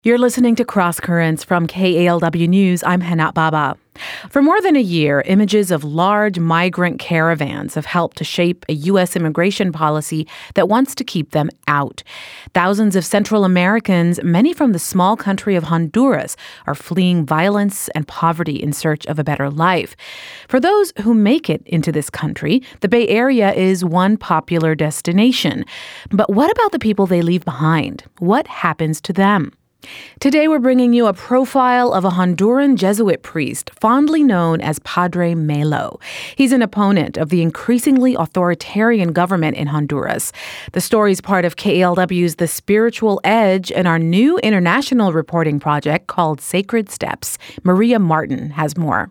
You're listening to Cross Currents from KALW News. I'm Henat Baba. For more than a year, images of large migrant caravans have helped to shape a U.S. immigration policy that wants to keep them out. Thousands of Central Americans, many from the small country of Honduras, are fleeing violence and poverty in search of a better life. For those who make it into this country, the Bay Area is one popular destination. But what about the people they leave behind? What happens to them? Today, we're bringing you a profile of a Honduran Jesuit priest fondly known as Padre Melo. He's an opponent of the increasingly authoritarian government in Honduras. The story is part of KALW's The Spiritual Edge and our new international reporting project called Sacred Steps. Maria Martin has more.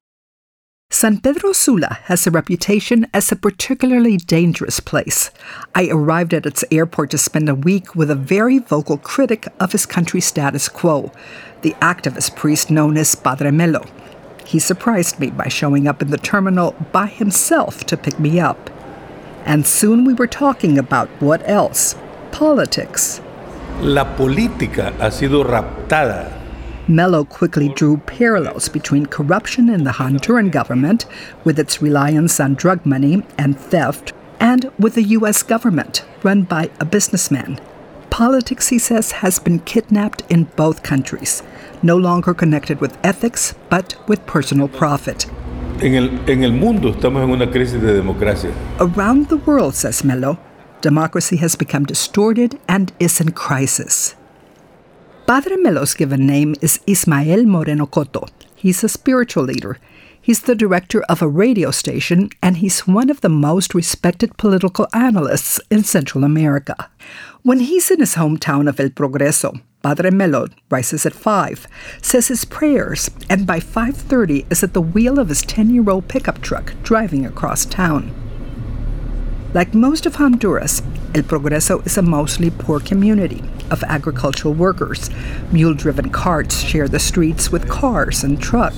San Pedro Sula has a reputation as a particularly dangerous place. I arrived at its airport to spend a week with a very vocal critic of his country's status quo, the activist priest known as Padre Melo. He surprised me by showing up in the terminal by himself to pick me up. And soon we were talking about what else? Politics. La política ha sido raptada. Melo quickly drew parallels between corruption in the Honduran government, with its reliance on drug money and theft, and with the U.S. government, run by a businessman. Politics, he says, has been kidnapped in both countries, no longer connected with ethics, but with personal profit. En el mundo estamos en una crisis de democracia. Around the world, says Melo, democracy has become distorted and is in crisis. Padre Melo's given name is Ismael Moreno Cotto. He's a spiritual leader. He's the director of a radio station, and he's one of the most respected political analysts in Central America. When he's in his hometown of El Progreso, Padre Melo rises at 5, says his prayers, and by 5:30 is at the wheel of his 10-year-old pickup truck driving across town. Like most of Honduras, El Progreso is a mostly poor community of agricultural workers. Mule-driven carts share the streets with cars and trucks.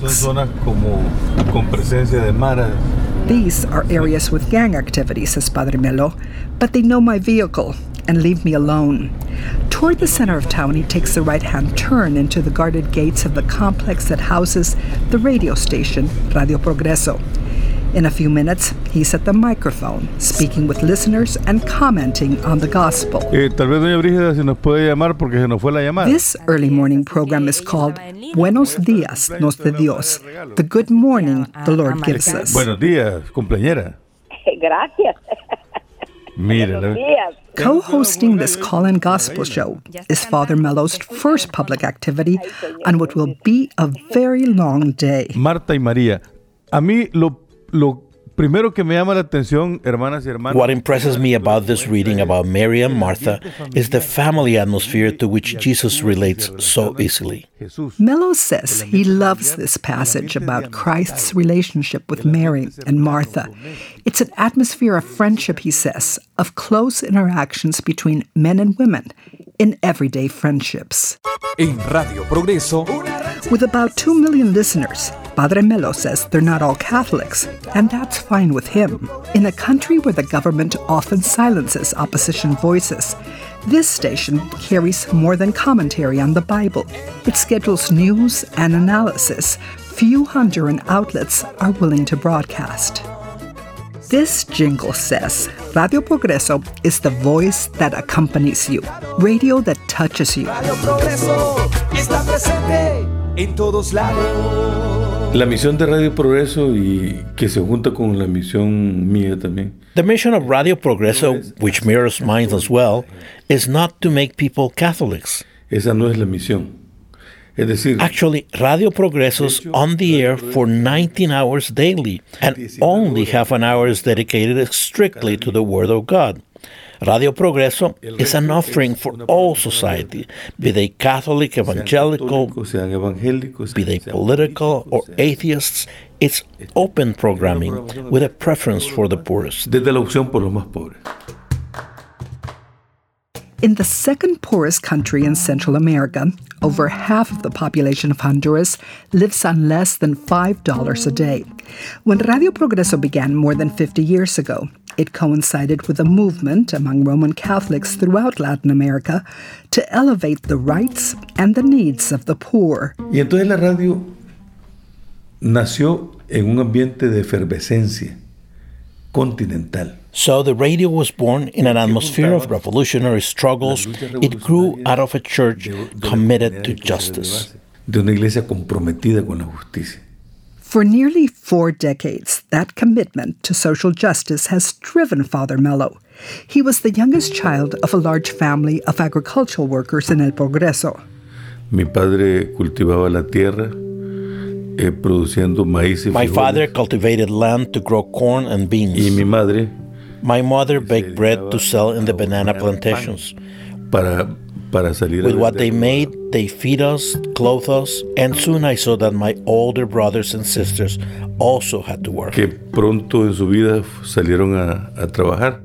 These are areas with gang activity, says Padre Melo, but they know my vehicle and leave me alone. Toward the center of town, he takes the right-hand turn into the guarded gates of the complex that houses the radio station Radio Progreso. In a few minutes, he's at the microphone, speaking with listeners and commenting on the gospel. This early morning program is called Buenos Días nos de Dios, the good morning the Lord gives us. Buenos días, cumpleañera. Gracias. Co-hosting this call-in gospel show is Father Melo's first public activity on what will be a very long day. Marta y María, a mí lo primero que me llama la atención, hermanas y hermanos. What impresses me about this reading about Mary and Martha is the family atmosphere to which Jesus relates so easily. Melo says he loves this passage about Christ's relationship with Mary and Martha. It's an atmosphere of friendship, he says, of close interactions between men and women in everyday friendships. En Radio Progreso, with about 2 million listeners, Padre Melo says they're not all Catholics, and that's fine with him. In a country where the government often silences opposition voices, this station carries more than commentary on the Bible. It schedules news and analysis few Honduran outlets are willing to broadcast. This jingle says, Radio Progreso is the voice that accompanies you, radio that touches you. Radio Progreso está presente en todos lados. La misión de Radio Progreso y que se junta con la misión mía también. The mission of Radio Progreso, which mirrors mine as well, is not to make people Catholics. Esa no es la misión. Es decir, actually, Radio Progreso's on the air for 19 hours daily, and only half an hour is dedicated strictly to the Word of God. Radio Progreso is an offering for all society, be they Catholic, evangelical, be they political or atheists. It's open programming with a preference for the poorest. Desde la opción por los más pobres. In the second poorest country in Central America, over half of the population of Honduras lives on less than $5 a day. When Radio Progreso began more than 50 years ago, It coincided with a movement among Roman Catholics throughout Latin America to elevate the rights and the needs of the poor. Y entonces la radio nació en un ambiente de efervescencia continental. So the radio was born in an atmosphere of revolutionary struggles. It grew out of a church committed to justice. De una iglesia comprometida con la justicia. For nearly 4 decades, that commitment to social justice has driven Father Melo. He was the youngest child of a large family of agricultural workers in El Progreso. Mi padre cultivaba la tierra, produciendo maíz y frijoles. My father cultivated land to grow corn and beans. Y mi madre, my mother baked bread to sell in the banana plantations. Para salir With what they made, they feed us, clothe us, and soon I saw that my older brothers and sisters also had to work. Que pronto en su vida salieron a trabajar.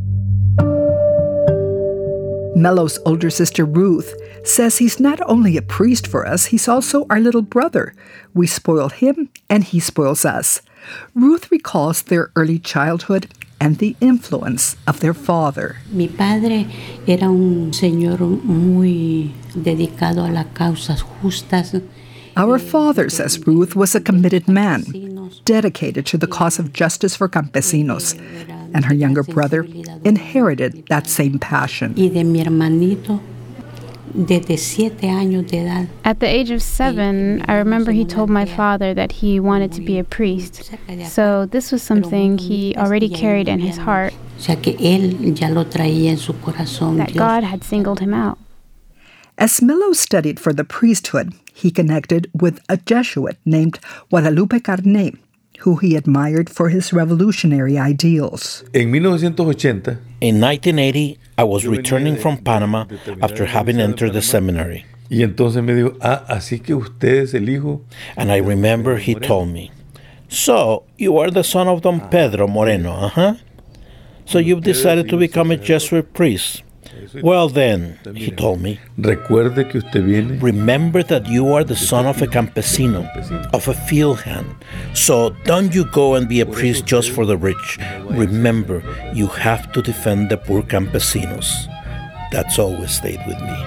Melo's older sister Ruth says he's not only a priest for us, he's also our little brother. We spoil him and he spoils us. Ruth recalls their early childhood and the influence of their father. Mi padre era un señor muy dedicado a las causas justas. Our father, says Ruth, was a committed man, dedicated to the cause of justice for campesinos, and her younger brother inherited that same passion. Y de mi hermanito, desde 7 años de edad. At the age of 7, I remember he told my father that he wanted to be a priest. So this was something he already carried in his heart, That God had singled him out. As Melo studied for the priesthood, he connected with a Jesuit named Guadalupe Carné, who he admired for his revolutionary ideals. En 1980, in 1980, I was returning from Panama after having entered the seminary. Y entonces me dijo, así que usted es el hijo. And I remember he told me, so you are the son of Don Pedro Moreno, So you've decided to become a Jesuit priest. Well then, he told me, recuerde que usted viene. Remember that you are the son of a campesino, of a field hand. So don't you go and be a priest just for the rich. Remember, you have to defend the poor campesinos. That's always stayed with me.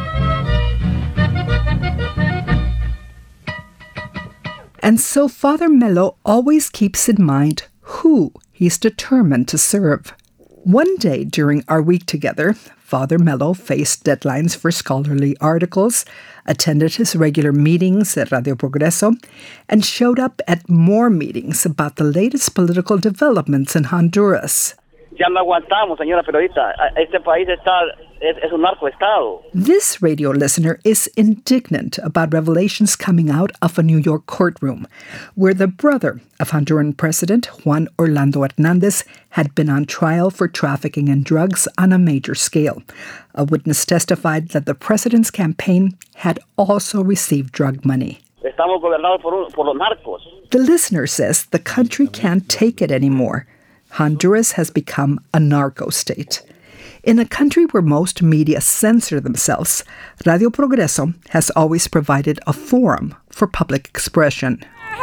And so Father Melo always keeps in mind who he's determined to serve. One day during our week together, Father Melo faced deadlines for scholarly articles, attended his regular meetings at Radio Progreso, and showed up at more meetings about the latest political developments in Honduras. Ya no aguantamos, señora periodista. Este país es un narcoestado. This radio listener is indignant about revelations coming out of a New York courtroom, where the brother of Honduran President Juan Orlando Hernández had been on trial for trafficking in drugs on a major scale. A witness testified that the president's campaign had also received drug money. Estamos gobernados por los narcos. The listener says the country can't take it anymore. Honduras has become a narco state. In a country where most media censor themselves, Radio Progreso has always provided a forum for public expression.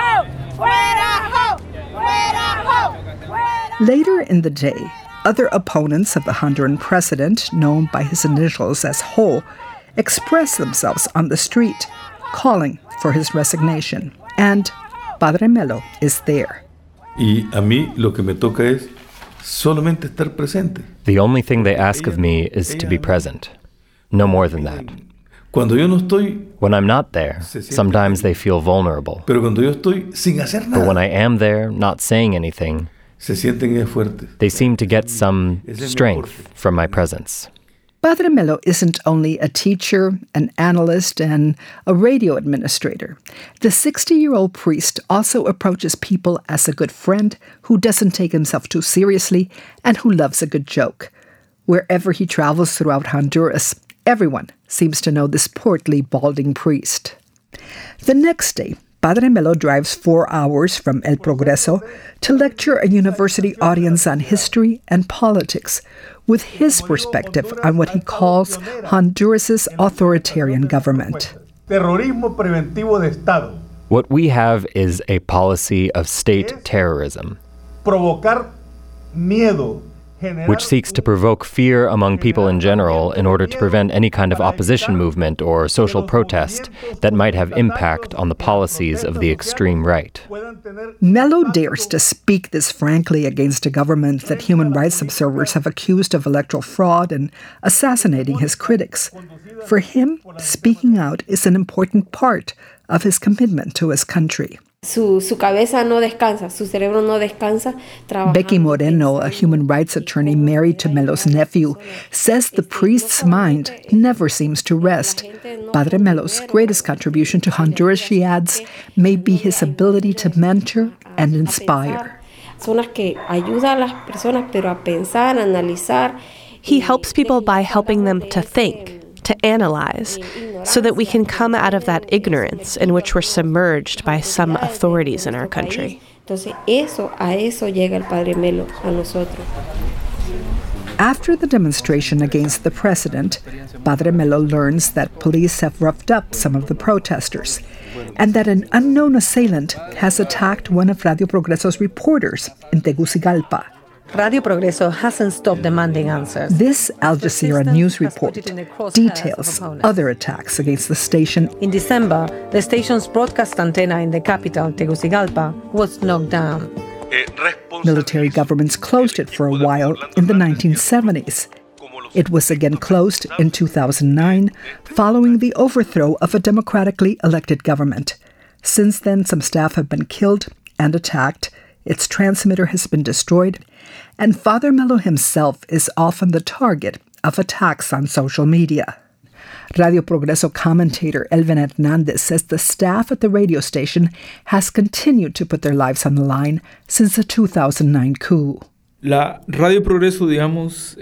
Later in the day, other opponents of the Honduran president, known by his initials as HO, express themselves on the street, calling for his resignation. And Padre Melo is there. Y a mí lo que me toca es solamente estar presente. The only thing they ask of me is to be present. No more than that. Cuando yo no estoy, when I'm not there, sometimes they feel vulnerable. Pero cuando yo estoy sin hacer nada, but when I am there, not saying anything, se sienten fuertes. They seem to get some strength from my presence. Padre Melo isn't only a teacher, an analyst, and a radio administrator. The 60-year-old priest also approaches people as a good friend who doesn't take himself too seriously and who loves a good joke. Wherever he travels throughout Honduras, everyone seems to know this portly, balding priest. The next day, Padre Melo drives 4 hours from El Progreso to lecture a university audience on history and politics, with his perspective on what he calls Honduras' authoritarian government. Terrorismo preventivo de Estado. What we have is a policy of state terrorism. Provocar miedo. which seeks to provoke fear among people in general in order to prevent any kind of opposition movement or social protest that might have impact on the policies of the extreme right. Melo dares to speak this frankly against a government that human rights observers have accused of electoral fraud and assassinating his critics. For him, speaking out is an important part of his commitment to his country. Su cabeza no descansa, su cerebro no descansa. Becky Moreno, a human rights attorney married to Melo's nephew, says the priest's mind never seems to rest. Padre Melo's greatest contribution to Honduras, she adds, may be his ability to mentor and inspire. Son las que ayuda a las personas, pero a pensar, analizar. He helps people by helping them to think, to analyze, so that we can come out of that ignorance in which we're submerged by some authorities in our country. Entonces, a eso llega el Padre Melo a nosotros. After the demonstration against the president, Padre Melo learns that police have roughed up some of the protesters and that an unknown assailant has attacked one of Radio Progreso's reporters in Tegucigalpa. Radio Progreso hasn't stopped demanding answers. This Al Jazeera news report details other attacks against the station. In December, the station's broadcast antenna in the capital, Tegucigalpa, was knocked down. Military governments closed it for a while in the 1970s. It was again closed in 2009, following the overthrow of a democratically elected government. Since then, some staff have been killed and attacked. Its transmitter has been destroyed, and Father Melo himself is often the target of attacks on social media. Radio Progreso commentator Elvin Hernandez says the staff at the radio station has continued to put their lives on the line since the 2009 coup. La Radio Progreso, digamos,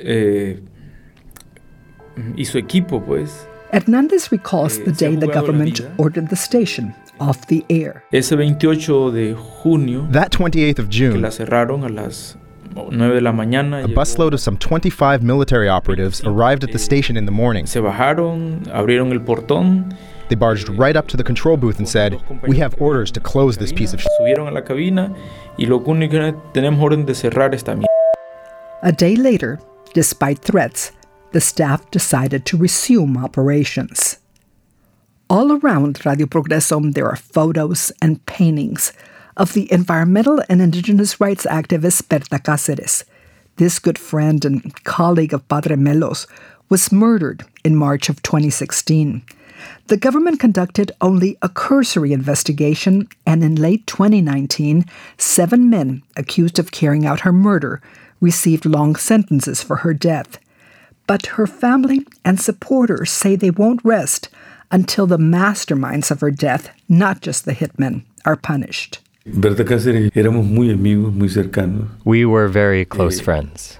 y su equipo, pues. Hernandez recalls the day the government ordered the station off the air. Ese 28 de junio, that 28th of June, que la cerraron a las 9 de la mañana. A busload of some 25 military operatives arrived at the station in the morning. Se bajaron, abrieron el portón. They barged right up to the control booth and said, "We have orders to close this piece of shit." Subieron a la cabina y lo único que tenemos orden de cerrar esta mierda. A day later, despite threats, the staff decided to resume operations. All around Radio Progreso, there are photos and paintings of the environmental and indigenous rights activist Berta Cáceres. This good friend and colleague of Padre Melo's was murdered in March of 2016. The government conducted only a cursory investigation, and in late 2019, 7 men accused of carrying out her murder received long sentences for her death. But her family and supporters say they won't rest until the masterminds of her death, not just the hitmen, are punished. Berta Cáceres, éramos muy amigos, muy cercanos. We were very close friends.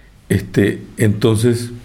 Entonces,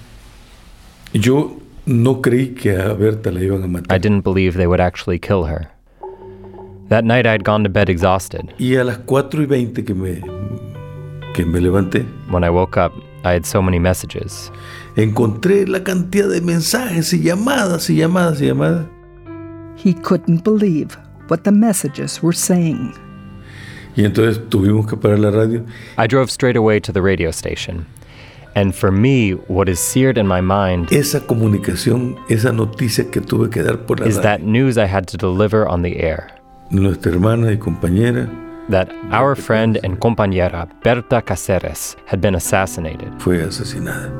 yo no creí que a Berta la iban a matar. I didn't believe they would actually kill her. That night I'd gone to bed exhausted. Y a las 4:20 que me levanté. When I woke up, I had so many messages. Encontré la cantidad de mensajes y llamadas y llamadas y llamadas. He couldn't believe what the messages were saying. Y entonces tuvimos que parar la radio. I drove straight away to the radio station. And for me, what is seared in my mind esa comunicación, esa noticia que tuve que dar por la is radio. that news I had to deliver on the air. Nuestra hermana y compañera. That our friend and compañera, Berta Cáceres, had been assassinated. Fue asesinada.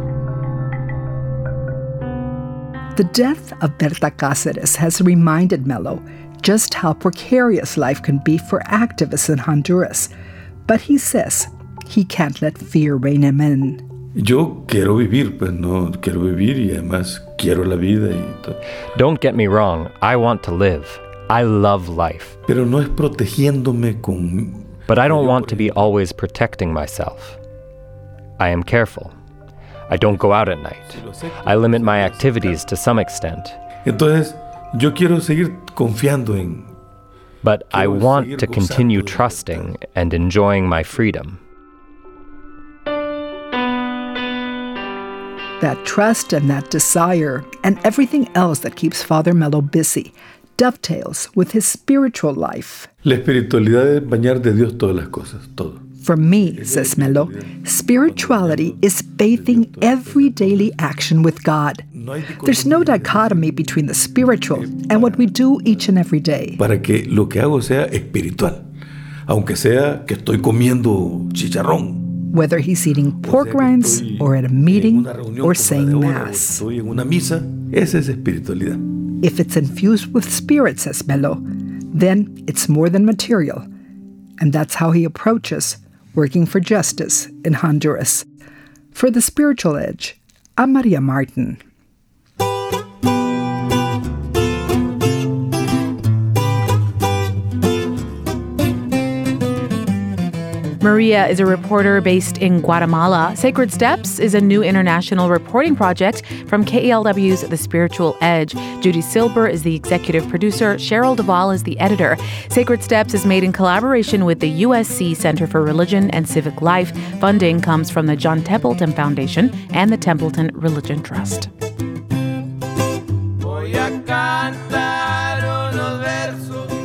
The death of Berta Cáceres has reminded Melo just how precarious life can be for activists in Honduras. But he says he can't let fear rein him in. Yo quiero vivir, pues no quiero vivir y además quiero la vida y todo. Don't get me wrong, I want to live. I love life. Pero no es protegiéndome con... But I don't want to be always protecting myself. I am careful. I don't go out at night. I limit my activities to some extent. Entonces, yo quiero seguir confiando en... But I want to continue trusting and enjoying my freedom. That trust and that desire and everything else that keeps Father Melo busy dovetails with his spiritual life. La espiritualidad es bañar de Dios todas las cosas, todo. For me, says Melo, spirituality is bathing every daily action with God. There's no dichotomy between the spiritual and what we do each and every day. Para que lo que hago sea espiritual, aunque sea que estoy comiendo chicharrón. Whether he's eating pork rinds or at a meeting or saying Mass. Estoy en una misa, esa es espiritualidad. If it's infused with spirit, says Melo, then it's more than material. And that's how he approaches working for justice in Honduras. For The Spiritual Edge, I'm Maria Martin. Maria is a reporter based in Guatemala. Sacred Steps is a new international reporting project from KALW's The Spiritual Edge. Judy Silber is the executive producer. Cheryl Duvall is the editor. Sacred Steps is made in collaboration with the USC Center for Religion and Civic Life. Funding comes from the John Templeton Foundation and the Templeton Religion Trust. Voy a cantar unos versos